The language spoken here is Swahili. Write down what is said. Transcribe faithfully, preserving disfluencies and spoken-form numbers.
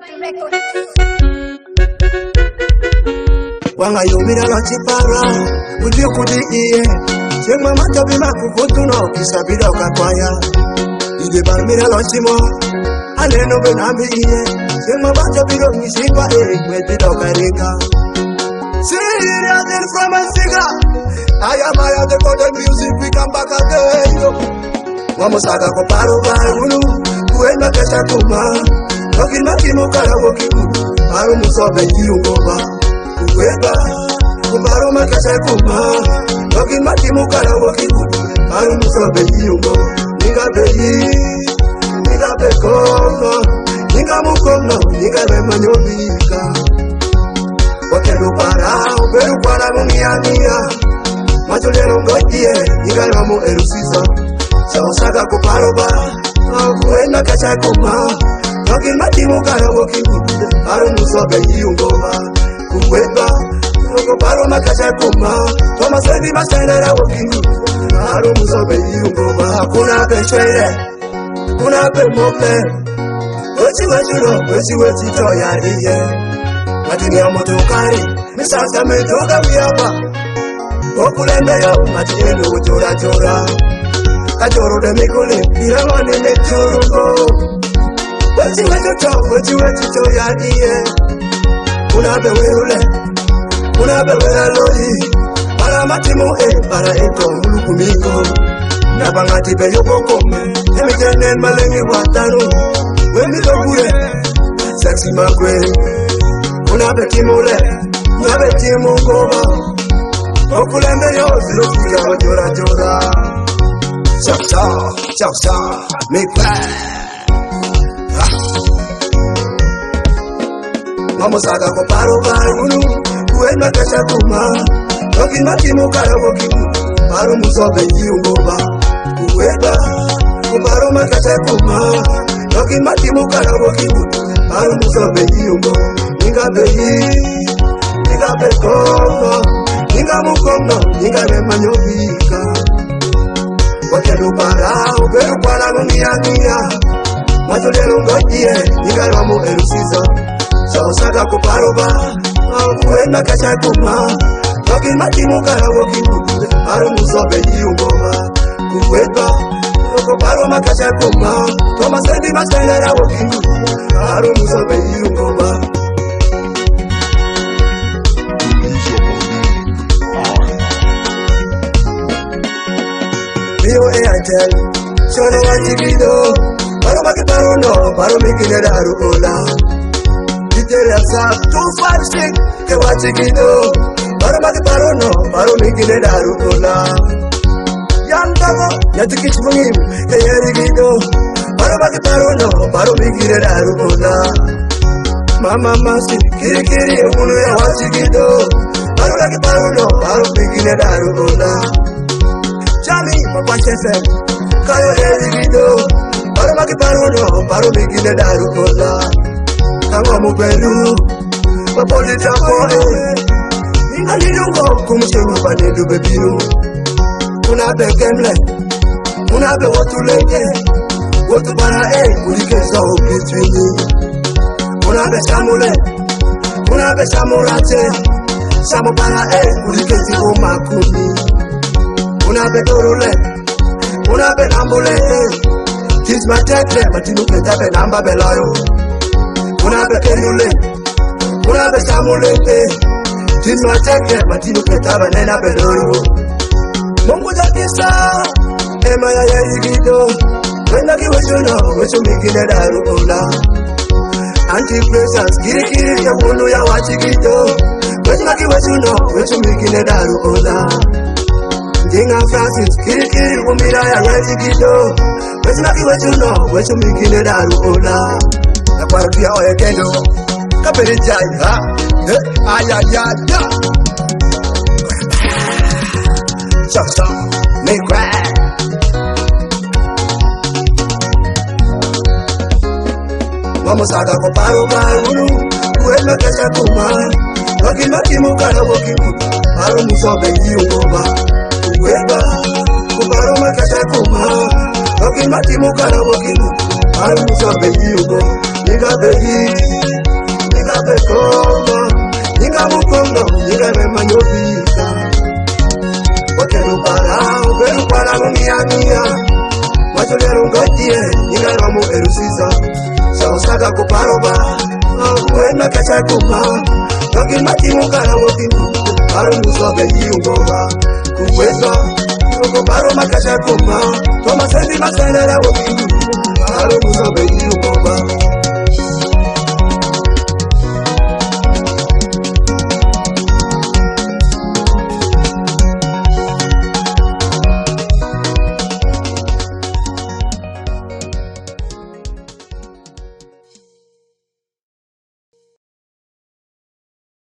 Wanga yumira la chipara Udio kudi iye Chengma mata bima kufutuno Kisabida ukakwaya Ide barmira la chimo Aleno benambi iye Chengma mata biro nishikwa e Kwetida ukarika Serious and from a cigar I am I have the golden music We come back again Wamusaka koparo barunu Kuenda kesha kuma Wakil makimu kara wakimu Maru musobe yungoba Kuweba Kumbaro makasha kuma Wakil makimu kara wakimu Maru musobe yungoba Niga beyi Niga bekono Niga mukono Niga bemanyobika Wakelu para Uberu para mungiania Majulero ngotie Niga ramu erusisa Sawasaga kuparo ba Kuenda kasha kuma Wakil makimu kara wakimu Maru musobe yungoba Kuweba Kuparo makasha kuma Toma sebi masendera wakimu Maru musobe yungoba Kuna pechwele Kuna pe mople Wechi wechuro Wechi wechi toya iye Matini ya motokari Misasa metoka wiyapa Okulenda yo Matini ujura jura Kajoro de mikuli Iramani mechurugo Wechi wechuto Wechi wechi toya iye Kuna pe wirule Kuna pe wiraloi Para matimu e Para eto mulukumiko Nabangati pe yokokome Emi jenen malengi watanu Wemi logure Sexy magwe Kuna pe timule Kuna pe timu ngoma Okulembe yo Zilufika wajora jora Chao chao Chao chao Make back Wamusaka koparo barunu Kuenda kesha kuma Wakil makimu kara wakimu Maru musobe yungoba Kuweba Kumbaro makasha kuma Wakil makimu kara wakimu Maru musobe yungoba Niga beyi Niga bekono Niga mukono Niga bemanyobika Wakelu para Uberu para mungiania Majulero ngotie Niga ramu erusisa Sawasaga kuparo ba Kuenda kasha kuma Wakil makimu kara wakimu Maru musobe yungoba Kuweba Kuparo makasha kuma Toma sebi masendera wakimu Maru musobe yungoba Rio e Airtel Shono wachigido Paro makiparo no Paro mikine daru ola Ditere asap two five six Ke wachigido Paro makiparo no Paro mikine daru ola Yantago Yatikich mungim Ke yerigido Paro makiparo no Paro mikine daru ola Mama masi Kiri kiri Unu ya wachigido Paro makiparo no Paro mikine daru ola Chami, Papanche Fem, Kayo Erigido, Paro makiparo no, Paro mikine daru kola. Kama mupelu, Papoli chako e, Inga nidungo, kumushengu panedu bebiru. Kuna be kemle, kuna be watu lenge, Watu para e, kulike sao bitwini. Kuna be samule, kuna be samurate, Samu para e, kulike tiko makuni. Una be torule, una be nambule, kiss my tekle, matinu keta be namba belayo. Una be kenule, una be samule, kiss my tekle, matinu keta be nena beloyo. Mungu jakisa, ema ya yerigido, wenda kiwechuno, wechu mikine daru ola. Anti-pressures, kiri kiri ya wunu ya wachigido, wenda kiwechuno, wechu mikine daru ola. Jinga Francis, kiri kiri kumira ya yerigido Wechu naki wechu no, wechu mikine daru ola Na kwa rukia oye kendo Kaperi jai ha Eh, ayayaya Chok chok, make crack Wamusaka koparo barunu Kuenda kesha kuma Wakil makimu kara wakimu Maru musobe yungoba Kuweba Kumbaro makasha kuma Wakil makimu kara wakimu Maru musobe yungoba Niga beyi mia Majolero ngotie Ingaro mu erusiza Sausaka kuparoba Wena kacha kupa Nogi mati mukara wotimu Paro musobe yungoba Kuwezo Yungo paro makacha kupa Toma sendi masenera wotimu Paro musobe yungoba